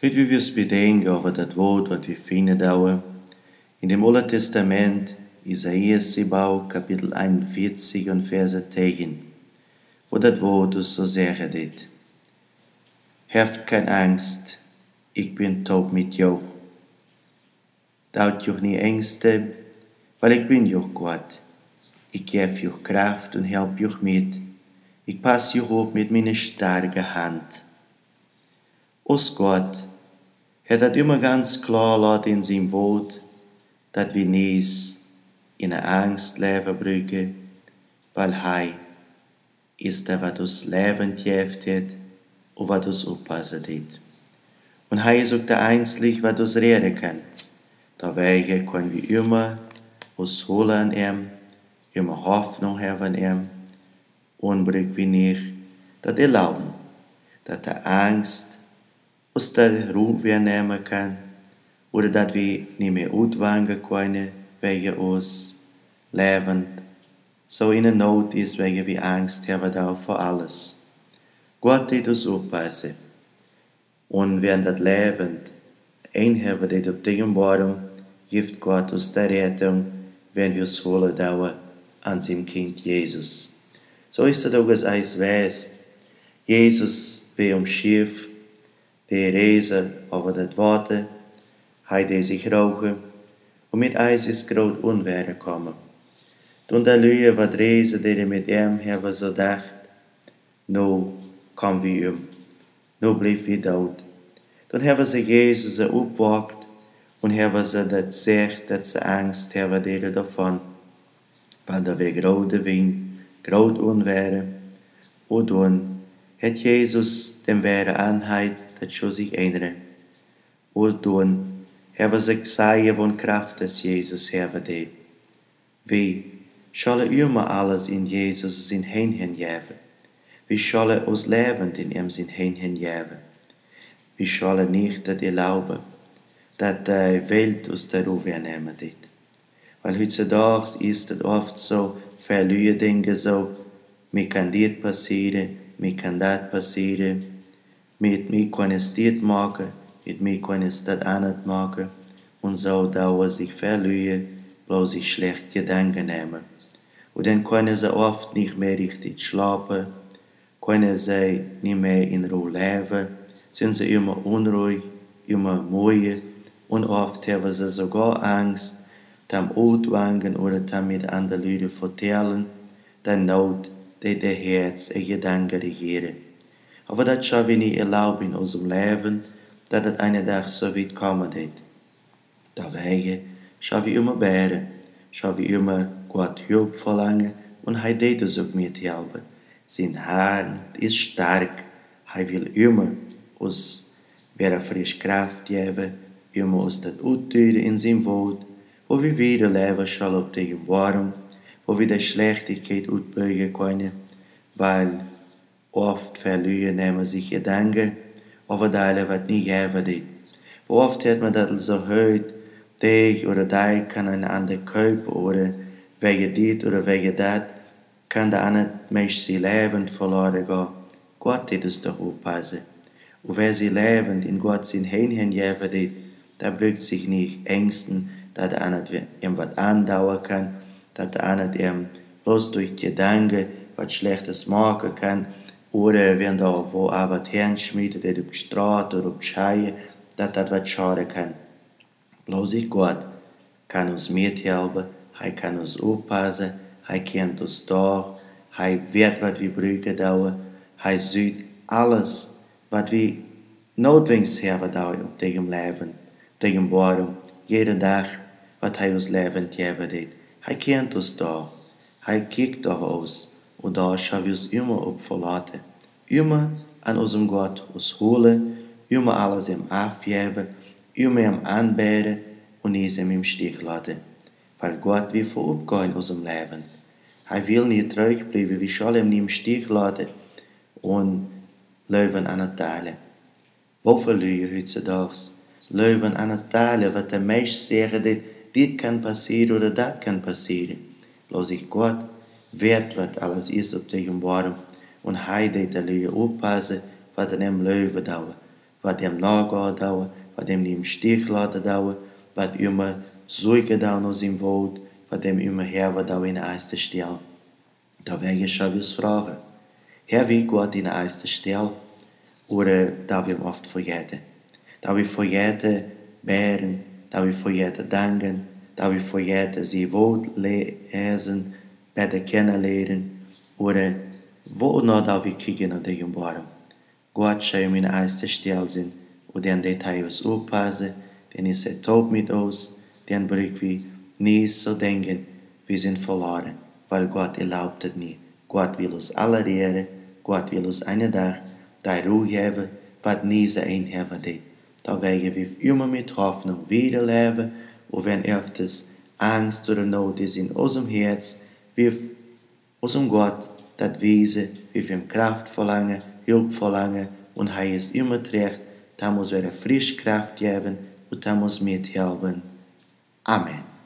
Heute wie wir es bedenken over dat woord wat we vinden dauwen. In dem Alten Testament, Isaias Sibau, Kapitel 41 und Verse 10, wo dat woord dus so zeggen dit. Haft kein Angst, ich bin taub mit jou. Daut joch nie Ängste, weil ich bin joch Gott. Ich geb joch Kraft und help joch mit. Ich pass joch op mit meine starke Hand. Os Gott hat dat immer ganz klar laat in zijn woord, dat we niet in een angst leven brücken, weil hij is der, wat ons levend geeft het, und wat ons oppassen dit. Und hij is ook der Einzige, wat ons reden kann. Daarbij können wir immer uns holen an ihm, immer Hoffnung haben an ihm, und brücken wir nicht, dat erlauben, dat der Angst uns der Ruhe weer nemen kann, oder dat wir nicht mehr uitwangen können, wegen uns Leben so in der Not ist, wegen wir Angst haben da vor alles. Gott wird uns aufpassen. Und wenn das Leben einhaben, das auf dem Boden, gibt Gott uns die Rettung, wenn wir uns holen dauern an seinem Kind Jesus. So ist es auch als Eis weiß. Jesus wie Schiff, die Reise over das Water, hij deed zich rauchen, und mit Eis ist groot Unwetter kommen. Toen de Lüge wat reizen deden mit ihm, hebben ze gedacht, nu kommen wir nu bleef wir dood. Toen hebben ze Jezus opgewakt und hebben ze dat gezegd, dat ze Angst hebben deden davon, weil da weer grote wind, groot Unwetter, und toen het Jesus dem Wetter aanheid, dat schon sich ändern. Und toen hebben ze gesagt von Kraft des Jesus hebben deed. Wie sollen immer alles in Jesus zijn Händen geben? Wir sollen uns lebend in ihm zijn Händen geben. Wir sollen nicht das erlauben, dass die Welt uns der Ruhe nehmen dit. Weil heutzutage ist es oft so, viele Dinge so, mir kann dit passieren, mir kann das passieren, mit mir kann es dit machen, mit mir kann es das anders machen, und so dauern sich viele bloß sich schlechte Gedanken nehmen. Und dann können sie oft nicht mehr richtig schlafen, können sie nicht mehr in Ruhe leben, sind sie immer unruhig, immer müde, und oft haben sie sogar Angst, tam uitwangen oder tam mit anderen Leuten vertellen, dann Not, die der Herz und Gedanken regieren. Aber das sollen wir nicht erlauben in unserem Leben, dass es einen Tag so weit kommen wird. Daarbij sollen wir immer beten, sollen wir immer Gott Hilfe verlangen, und er deed uns auch mithelfen. Sein Hand ist stark, er will immer uns wieder frische Kraft geben, immer uns das Uttüren in seinem Wort, wo wir wieder leben sollen auf dem Boden, wo wir die Schlechtigkeit ausbeugen können, weil oft verlieren nehmen sich Gedanken over das, was nicht geben wird. Wo oft hat man das so gehört, der oder die kann ein anderer kaufen, oder wegen dit oder wegen dat, kann der andere Mensch sein Leben verloren gehen. Gott wird es doch aufpassen. Und wer sein Leben in Gott sein Händen geben wird, der braucht sich nicht ängsten, dass der andere ihm was andauern kann, dass der andere ihm bloß durch Gedanken was Schlechtes machen kann, oder wenn da wo was hinschmiedet, auf die Straße oder auf die Scheibe, dass das was schaden kann. Bloß Gott kann uns mithelfen, er kann uns aufpassen, er kennt uns da, er wird, was wir brauchen dauern, er sieht alles, was wir notwendig haben dauern auf diesem Leben, auf diesem Boden, jeden Tag, was er uns Leben geben wird. Er kennt uns da, er kijkt auf uns, und da sollen wir uns immer auf verlassen. Immer an unserem Gott uns holen, immer alles ihm abgeben, immer ihm anbeten und nicht ihm im Stich lassen. Weil Gott will vorübergehen in unserem Leben. Er will nicht zurückbleiben, wir sollen ihm nicht im Stich lassen und Leben an der Teilen. Wofür lügen heutzutage? Leben an der Teilen, was der Mensch sagt, dit kann passieren oder das kann passieren. Bloß Gott weet wat alles is op diesem Boden, und er deed de Lüge aufpassen, was in dem Leben dauert. wat dem nagehen dauwen, wat dem niet im Stich laten dauwen, wat immer zorgen dauwen aus ihm Wort, wat dem immer Herr dauwen in der ersten Stelle. Da werde ich schon was fragen. Herr, wie Gott in der ersten Stelle? Oder darf ich oft vergeten? Darf ich vergeten, bären, darf ich vergeten, danken, darf ich vergeten, sie Wort lesen, besser kennenlernen, oder wo noch darf ich kriegen an diesem Baum? Gott soll mir in der ersten Stelle sein, und dann Details aufpassen, denn ist taub mit uns, dann brauchen wir nie so denken, wir sind verloren, weil Gott erlaubt es nie. Gott will uns alle retten, Gott will uns einen Tag die Ruhe geben, was nie so ein haben wird. Da werden wir immer mit Hoffnung wieder leben, und wenn öfters Angst oder Not ist in unserem Herz, wir unserem Gott das Wiese, wir ihm Kraft verlangen, Hilfe verlangen, und er ist immer recht, da muss wir frisch Kraft geben und da muss mithelfen. Amen.